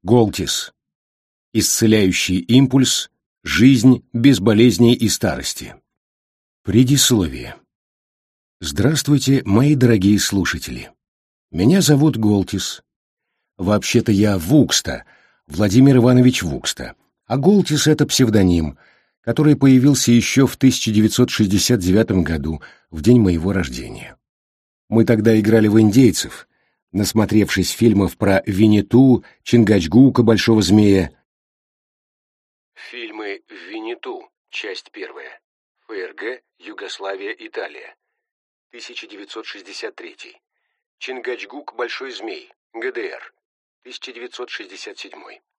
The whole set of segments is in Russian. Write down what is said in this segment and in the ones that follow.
Голтис. Исцеляющий импульс. Жизнь без болезней и старости. Предисловие. Здравствуйте, мои дорогие слушатели. Меня зовут Голтис. Вообще-то я Вукста, Владимир Иванович Вукста, а Голтис — это псевдоним, который появился еще в 1969 году, в день моего рождения. Мы тогда играли в индейцев, насмотревшись фильмов про Винни-Ту, Чингачгука, Большого Змея. Фильмы «Винни-Ту», часть первая. ФРГ, Югославия, Италия. 1963. Чингачгук, Большой Змей, ГДР. 1967.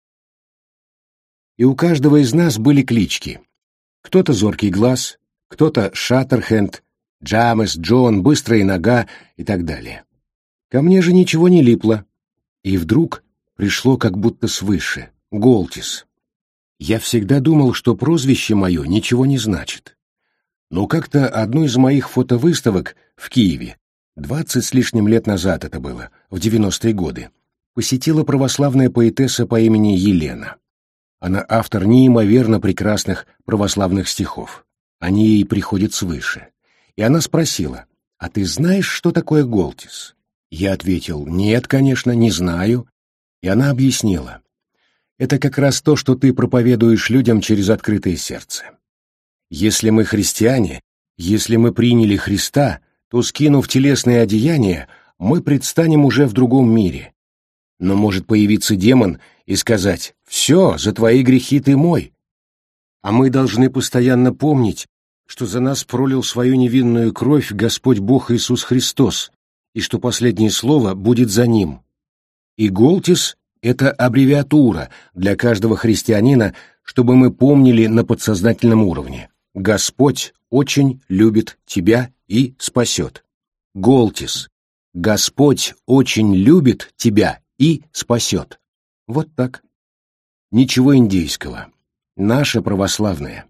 И у каждого из нас были клички. Кто-то Зоркий Глаз, кто-то Шаттерхенд, Джамес, Джон, Быстрая Нога и так далее. Ко мне же ничего не липло. И вдруг пришло как будто свыше — Голтис. Я всегда думал, что прозвище мое ничего не значит. Но как-то одну из моих фотовыставок в Киеве, 20 с лишним лет назад это было, в 90-е годы, посетила православная поэтесса по имени Елена. Она автор неимоверно прекрасных православных стихов. Они ей приходят свыше. И она спросила: «А ты знаешь, что такое Голтис?» Я ответил: «Нет, конечно, не знаю». И она объяснила: «Это как раз то, что ты проповедуешь людям через открытое сердце. Если мы христиане, если мы приняли Христа, то, скинув телесные одеяния, мы предстанем уже в другом мире. Но может появиться демон и сказать: «Все, за твои грехи ты мой». А мы должны постоянно помнить, что за нас пролил свою невинную кровь Господь Бог Иисус Христос, и что последнее слово будет за Ним. И Голтис — это аббревиатура для каждого христианина, чтобы мы помнили на подсознательном уровне: Господь очень любит тебя и спасет. Голтис. Господь очень любит тебя и спасет. Вот так. Ничего индейского. Наше православное.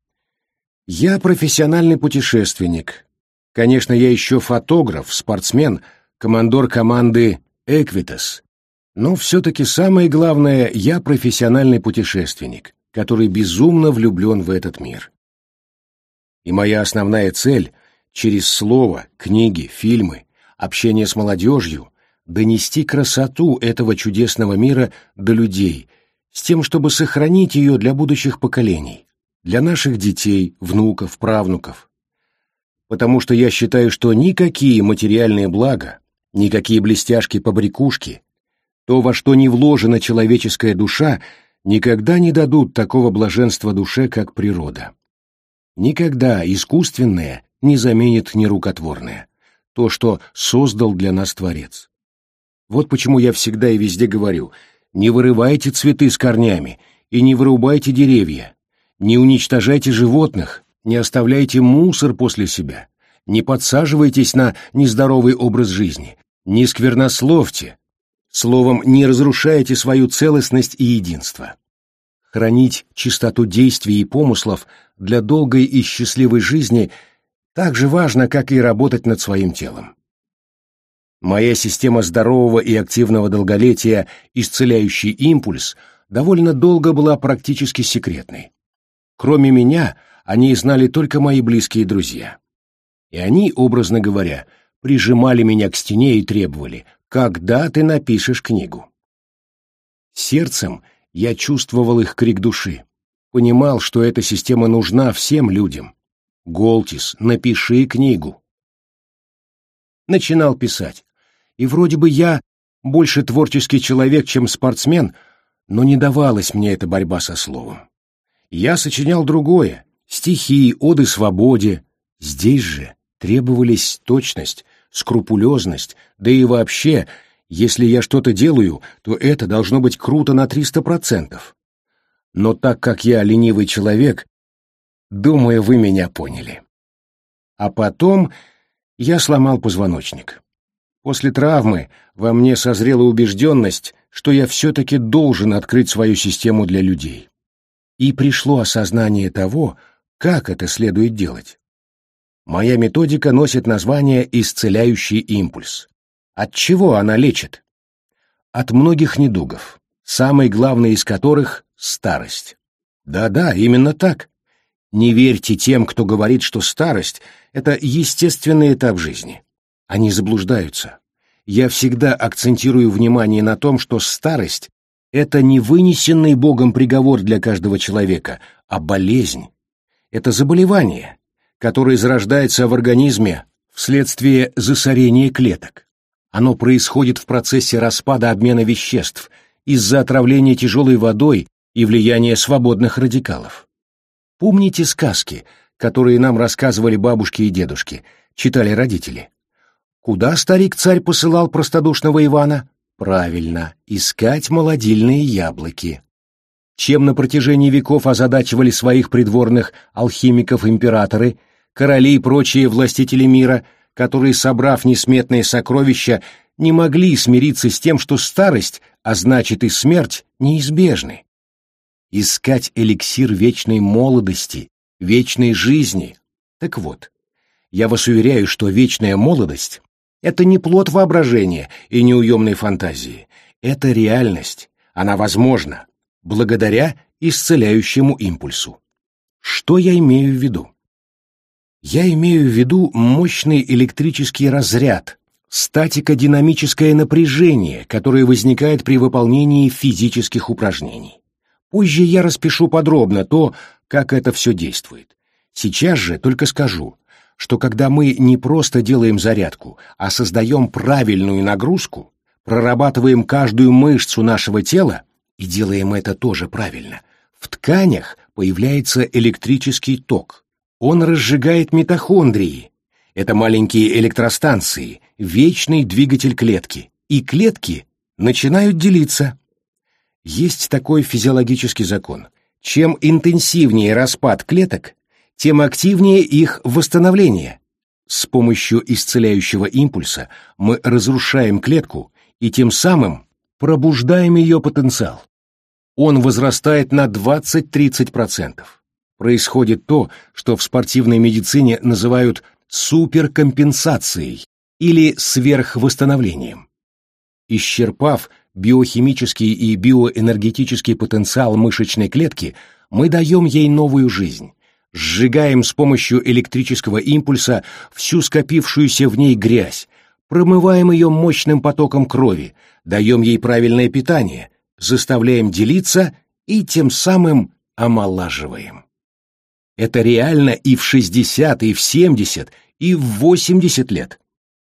Я профессиональный путешественник. Конечно, я еще фотограф, спортсмен, командор команды «Эквитас». Но все-таки самое главное, я профессиональный путешественник, который безумно влюблен в этот мир. И моя основная цель — через слово, книги, фильмы, общение с молодежью донести красоту этого чудесного мира до людей, с тем, чтобы сохранить ее для будущих поколений, для наших детей, внуков, правнуков. Потому что я считаю, что никакие материальные блага, никакие блестяшки-побрякушки, то, во что не вложена человеческая душа, никогда не дадут такого блаженства душе, как природа. Никогда искусственное не заменит нерукотворное, то, что создал для нас Творец. Вот почему я всегда и везде говорю: не вырывайте цветы с корнями и не вырубайте деревья, не уничтожайте животных, не оставляйте мусор после себя, не подсаживайтесь на нездоровый образ жизни, не сквернословьте, словом, не разрушайте свою целостность и единство. Хранить чистоту действий и помыслов для долгой и счастливой жизни так же важно, как и работать над своим телом. Моя система здорового и активного долголетия «Исцеляющий импульс» довольно долго была практически секретной. Кроме меня, о ней знали только мои близкие друзья. И они, образно говоря, прижимали меня к стене и требовали: «Когда ты напишешь книгу?» Сердцем я чувствовал их крик души, понимал, что эта система нужна всем людям. «Голтис, напиши книгу». Начинал писать. И вроде бы я больше творческий человек, чем спортсмен, но не давалась мне эта борьба со словом. Я сочинял другое — стихи, оды свободе. Здесь же требовались точность, скрупулезность, да и вообще, если я что-то делаю, то это должно быть круто на 300%. Но так как я ленивый человек, думаю, вы меня поняли. А потом я сломал позвоночник. После травмы во мне созрела убежденность, что я все-таки должен открыть свою систему для людей. И пришло осознание того, как это следует делать. Моя методика носит название «Исцеляющий импульс». От чего она лечит? От многих недугов. самый главный из которых — старость. Да-да, именно так. Не верьте тем, кто говорит, что старость — это естественный этап жизни. Они заблуждаются. Я всегда акцентирую внимание на том, что старость — это не вынесенный Богом приговор для каждого человека, а болезнь. Это заболевание, которое зарождается в организме вследствие засорения клеток. Оно происходит в процессе распада обмена веществ из-за отравления тяжелой водой и влияния свободных радикалов. Помните сказки, которые нам рассказывали бабушки и дедушки, читали родители? Куда старик-царь посылал простодушного Ивана? Правильно, искать молодильные яблоки. Чем на протяжении веков озадачивали своих придворных алхимиков императоры, короли и прочие властители мира, которые, собрав несметные сокровища, не могли смириться с тем, что старость, а значит и смерть, неизбежны. Искать эликсир вечной молодости, вечной жизни. Так вот, я вас уверяю, что вечная молодость — это не плод воображения и неуемной фантазии. Это реальность, она возможна, благодаря исцеляющему импульсу. Что я имею в виду? Я имею в виду мощный электрический разряд, статико-динамическое напряжение, которое возникает при выполнении физических упражнений. Позже я распишу подробно то, как это все действует. Сейчас же только скажу, что когда мы не просто делаем зарядку, а создаем правильную нагрузку, прорабатываем каждую мышцу нашего тела, и делаем это тоже правильно, в тканях появляется электрический ток. Он разжигает митохондрии. Это маленькие электростанции, вечный двигатель клетки. И клетки начинают делиться. Есть такой физиологический закон. Чем интенсивнее распад клеток, тем активнее их восстановление. С помощью исцеляющего импульса мы разрушаем клетку и тем самым пробуждаем ее потенциал. Он возрастает на 20-30%. Происходит то, что в спортивной медицине называют суперкомпенсацией или сверхвосстановлением. Исчерпав биохимический и биоэнергетический потенциал мышечной клетки, мы даем ей новую жизнь, сжигаем с помощью электрического импульса всю скопившуюся в ней грязь, промываем ее мощным потоком крови, даем ей правильное питание, заставляем делиться и тем самым омолаживаем. Это реально и в 60, и в 70, и в 80 лет.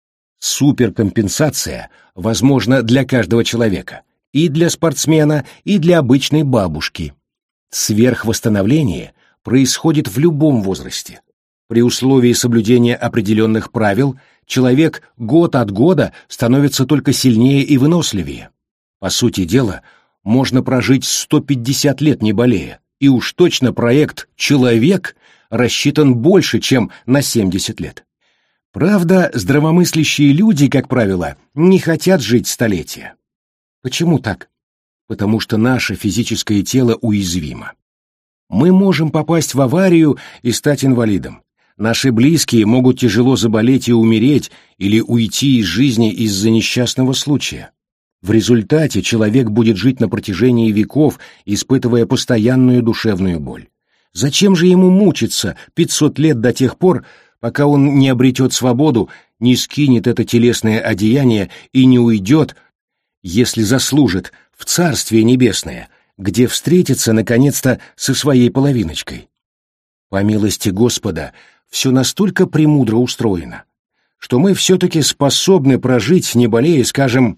Суперкомпенсация возможна для каждого человека, и для спортсмена, и для обычной бабушки. Сверхвосстановление происходит в любом возрасте. При условии соблюдения определенных правил человек год от года становится только сильнее и выносливее. По сути дела, можно прожить 150 лет не болея, и уж точно проект «Человек» рассчитан больше, чем на 70 лет. Правда, здравомыслящие люди, как правило, не хотят жить столетия. Почему так? Потому что наше физическое тело уязвимо. Мы можем попасть в аварию и стать инвалидом. Наши близкие могут тяжело заболеть и умереть или уйти из жизни из-за несчастного случая. В результате человек будет жить на протяжении веков, испытывая постоянную душевную боль. Зачем же ему мучиться 500 лет до тех пор, пока он не обретет свободу, не скинет это телесное одеяние и не уйдет, если заслужит, в Царствие Небесное, где встретится, наконец-то, со своей половиночкой? По милости Господа, все настолько премудро устроено, что мы все-таки способны прожить, не болея, скажем,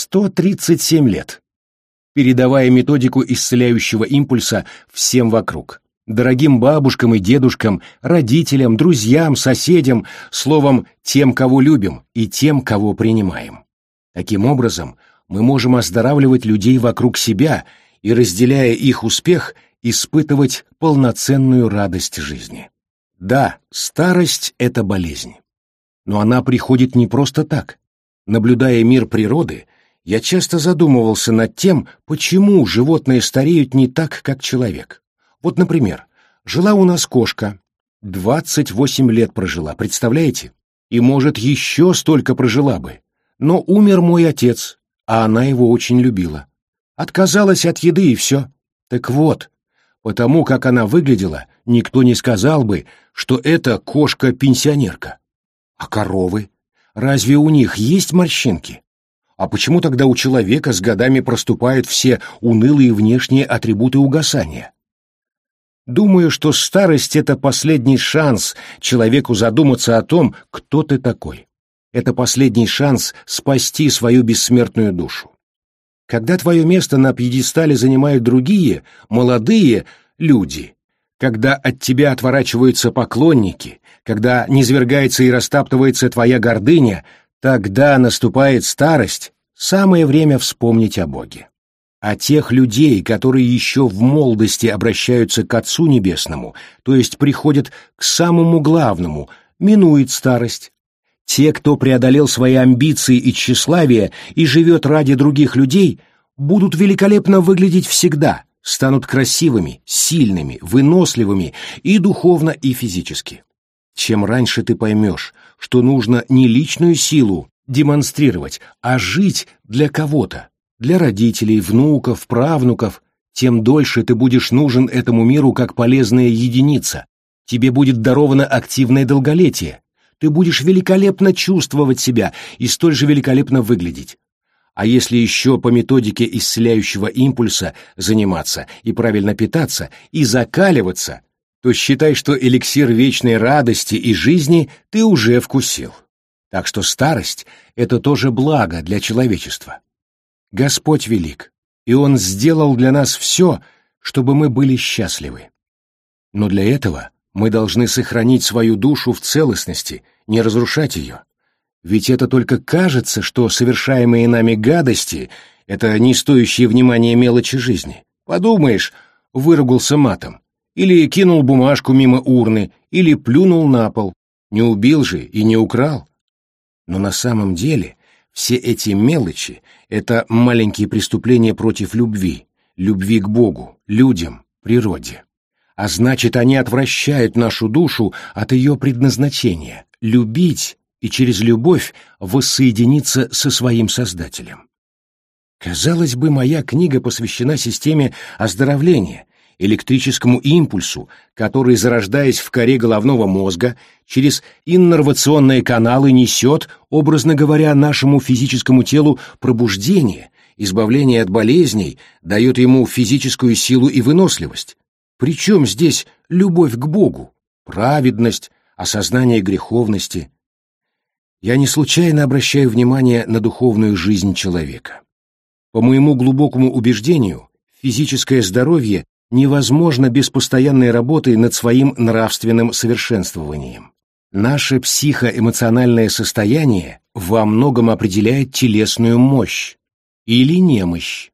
137 лет, передавая методику исцеляющего импульса всем вокруг. Дорогим бабушкам и дедушкам, родителям, друзьям, соседям, словом, тем, кого любим, и тем, кого принимаем. Таким образом, мы можем оздоравливать людей вокруг себя и, разделяя их успех, испытывать полноценную радость жизни. Да, старость — это болезнь. Но она приходит не просто так. Наблюдая мир природы, я часто задумывался над тем, почему животные стареют не так, как человек. Вот, например, жила у нас кошка, 28 лет прожила, представляете? И, может, еще столько прожила бы. Но умер мой отец, а она его очень любила. Отказалась от еды и все. Так вот, потому как она выглядела, никто не сказал бы, что это кошка-пенсионерка. А коровы? Разве у них есть морщинки? А почему тогда у человека с годами проступают все унылые внешние атрибуты угасания? Думаю, что старость — это последний шанс человеку задуматься о том, кто ты такой. Это последний шанс спасти свою бессмертную душу. Когда твое место на пьедестале занимают другие, молодые люди, когда от тебя отворачиваются поклонники, когда низвергается и растаптывается твоя гордыня, тогда наступает старость, самое время вспомнить о Боге. А тех людей, которые еще в молодости обращаются к Отцу Небесному, то есть приходят к самому главному, минует старость. Те, кто преодолел свои амбиции и тщеславие и живет ради других людей, будут великолепно выглядеть всегда, станут красивыми, сильными, выносливыми и духовно, и физически. Чем раньше ты поймешь, что нужно не личную силу демонстрировать, а жить для кого-то, для родителей, внуков, правнуков, тем дольше ты будешь нужен этому миру как полезная единица. Тебе будет даровано активное долголетие. Ты будешь великолепно чувствовать себя и столь же великолепно выглядеть. А если еще по методике исцеляющего импульса заниматься и правильно питаться, и закаливаться, то считай, что эликсир вечной радости и жизни ты уже вкусил. Так что старость — это тоже благо для человечества. Господь велик, и Он сделал для нас все, чтобы мы были счастливы. Но для этого мы должны сохранить свою душу в целостности, не разрушать ее. Ведь это только кажется, что совершаемые нами гадости — это не стоящие внимания мелочи жизни. Подумаешь, выругался матом, или кинул бумажку мимо урны, или плюнул на пол. Не убил же и не украл. Но на самом деле все эти мелочи — это маленькие преступления против любви, любви к Богу, людям, природе. А значит, они отвращают нашу душу от ее предназначения — любить и через любовь воссоединиться со своим Создателем. Казалось бы, моя книга посвящена системе оздоровления, электрическому импульсу, который, зарождаясь в коре головного мозга, через иннервационные каналы несет, образно говоря, нашему физическому телу пробуждение, избавление от болезней, дает ему физическую силу и выносливость. Причем здесь любовь к Богу, праведность, осознание греховности? Я не случайно обращаю внимание на духовную жизнь человека. По моему глубокому убеждению, физическое здоровье невозможно без постоянной работы над своим нравственным совершенствованием. Наше психоэмоциональное состояние во многом определяет телесную мощь или немощь.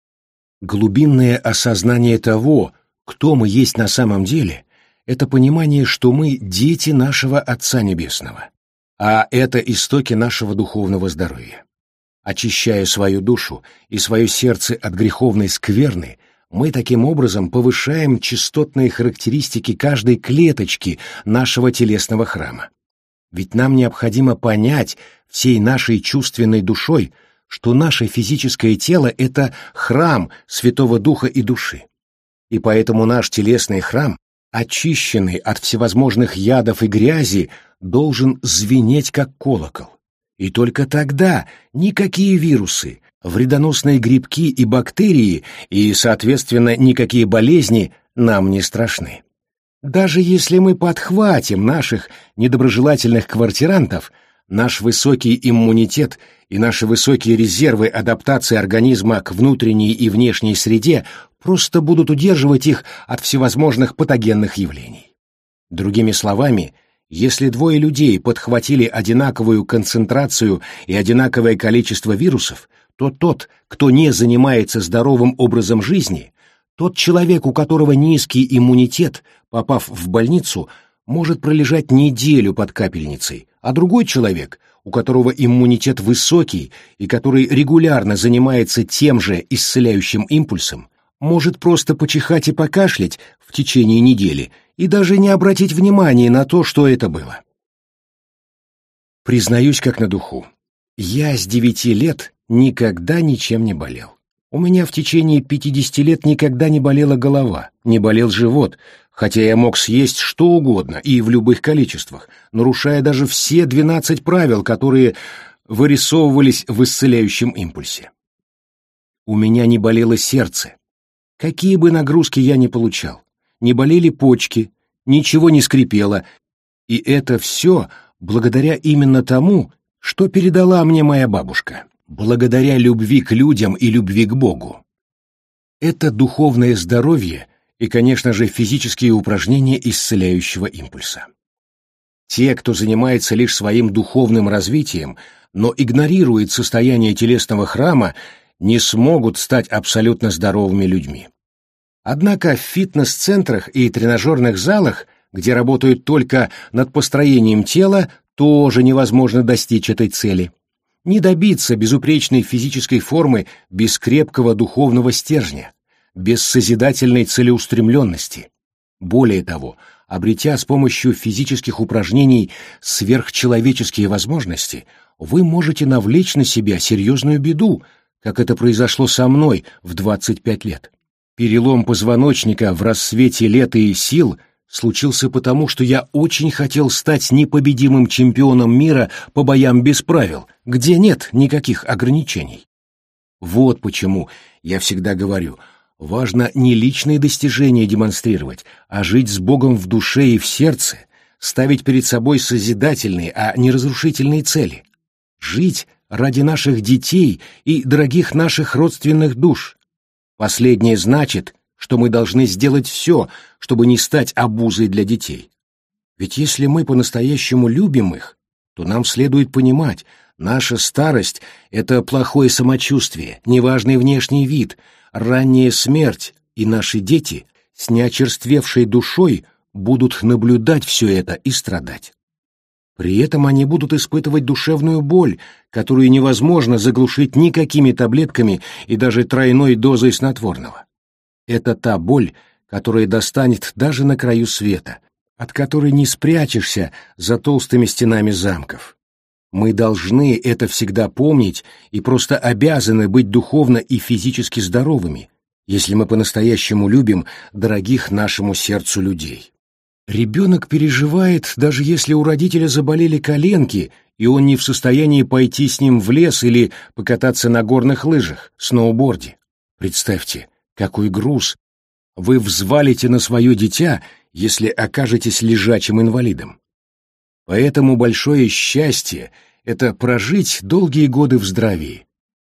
Глубинное осознание того, кто мы есть на самом деле, это понимание, что мы дети нашего Отца Небесного, а это истоки нашего духовного здоровья. Очищая свою душу и свое сердце от греховной скверны, мы таким образом повышаем частотные характеристики каждой клеточки нашего телесного храма. Ведь нам необходимо понять всей нашей чувственной душой, что наше физическое тело — это храм Святого Духа и души. И поэтому наш телесный храм, очищенный от всевозможных ядов и грязи, должен звенеть как колокол. И только тогда никакие вирусы, вредоносные грибки и бактерии, и, соответственно, никакие болезни нам не страшны. Даже если мы подхватим наших недоброжелательных квартирантов, наш высокий иммунитет и наши высокие резервы адаптации организма к внутренней и внешней среде просто будут удерживать их от всевозможных патогенных явлений. Другими словами, если двое людей подхватили одинаковую концентрацию и одинаковое количество вирусов, то тот, кто не занимается здоровым образом жизни, тот человек, у которого низкий иммунитет, попав в больницу, может пролежать неделю под капельницей, а другой человек, у которого иммунитет высокий и который регулярно занимается тем же исцеляющим импульсом, может просто почихать и покашлять в течение недели и даже не обратить внимания на то, что это было. Признаюсь как на духу, я с 9 лет никогда ничем не болел. У меня в течение 50 лет никогда не болела голова, не болел живот, хотя я мог съесть что угодно и в любых количествах, нарушая даже все 12 правил, которые вырисовывались в исцеляющем импульсе. У меня не болело сердце. Какие бы нагрузки я ни получал, не болели почки, ничего не скрипело, и это все благодаря именно тому, что передала мне моя бабушка, благодаря любви к людям и любви к Богу. Это духовное здоровье и, конечно же, физические упражнения исцеляющего импульса. Те, кто занимается лишь своим духовным развитием, но игнорирует состояние телесного храма, не смогут стать абсолютно здоровыми людьми. Однако в фитнес-центрах и тренажерных залах, где работают только над построением тела, тоже невозможно достичь этой цели. Не добиться безупречной физической формы без крепкого духовного стержня, без созидательной целеустремленности. Более того, обретя с помощью физических упражнений сверхчеловеческие возможности, вы можете навлечь на себя серьезную беду, как это произошло со мной в 25 лет. Перелом позвоночника в рассвете лета и сил случился потому, что я очень хотел стать непобедимым чемпионом мира по боям без правил, где нет никаких ограничений. Вот почему я всегда говорю, важно не личные достижения демонстрировать, а жить с Богом в душе и в сердце, ставить перед собой созидательные, а не разрушительные цели. Жить ради наших детей и дорогих наших родственных душ. Последнее значит, что мы должны сделать все, чтобы не стать обузой для детей. Ведь если мы по-настоящему любим их, то нам следует понимать, наша старость — это плохое самочувствие, неважный внешний вид, ранняя смерть, и наши дети с неочерствевшей душой будут наблюдать все это и страдать. При этом они будут испытывать душевную боль, которую невозможно заглушить никакими таблетками и даже тройной дозой снотворного. Это та боль, которая достанет даже на краю света, от которой не спрячешься за толстыми стенами замков. Мы должны это всегда помнить и просто обязаны быть духовно и физически здоровыми, если мы по-настоящему любим дорогих нашему сердцу людей. Ребенок переживает, даже если у родителя заболели коленки, и он не в состоянии пойти с ним в лес или покататься на горных лыжах, сноуборде. Представьте, какой груз вы взвалите на свое дитя, если окажетесь лежачим инвалидом. Поэтому большое счастье — это прожить долгие годы в здравии.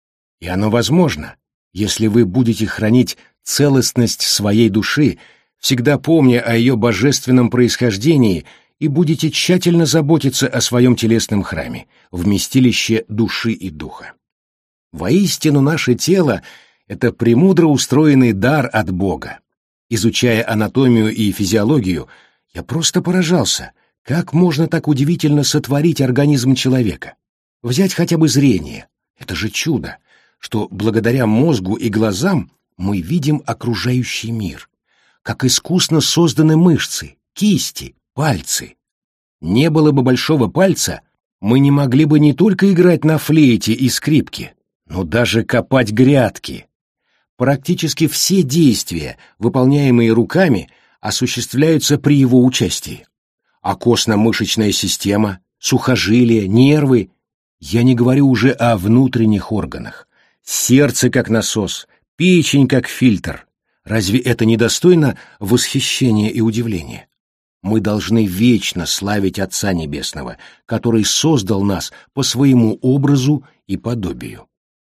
И оно возможно, если вы будете хранить целостность своей души, всегда помня о ее божественном происхождении, и будете тщательно заботиться о своем телесном храме, вместилище души и духа. Воистину, наше тело — это премудро устроенный дар от Бога. Изучая анатомию и физиологию, я просто поражался, как можно так удивительно сотворить организм человека. Взять хотя бы зрение — это же чудо, что благодаря мозгу и глазам мы видим окружающий мир. Как искусно созданы мышцы, кисти, пальцы. Не было бы большого пальца, мы не могли бы не только играть на флейте и скрипке, но даже копать грядки. Практически все действия, выполняемые руками, осуществляются при его участии. А костно-мышечная система, сухожилия, нервы, я не говорю уже о внутренних органах, сердце как насос, печень как фильтр. Разве это не достойно восхищения и удивления? Мы должны вечно славить Отца Небесного, который создал нас по своему образу и подобию.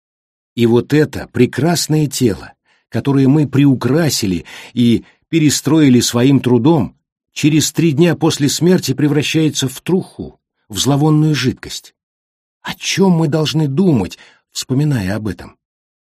И вот это прекрасное тело, которое мы приукрасили и перестроили своим трудом, через 3 дня после смерти превращается в труху, в зловонную жидкость. О чем мы должны думать, вспоминая об этом?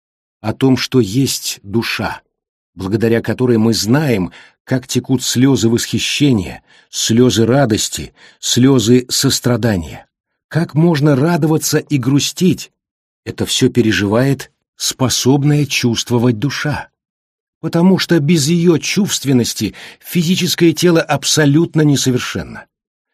О том, что есть душа, благодаря которой мы знаем, как текут слезы восхищения, слезы радости, слезы сострадания. Как можно радоваться и грустить? Это все переживает способная чувствовать душа. Потому что без ее чувственности физическое тело абсолютно несовершенно.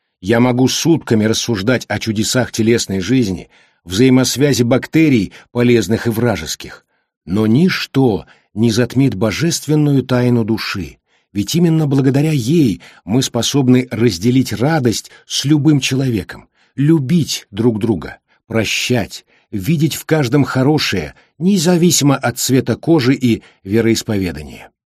Я могу сутками рассуждать о чудесах телесной жизни, взаимосвязи бактерий, полезных и вражеских, Но ничто не затмит божественную тайну души, ведь именно благодаря ей мы способны разделить радость с любым человеком, любить друг друга, прощать, видеть в каждом хорошее, независимо от цвета кожи и вероисповедания.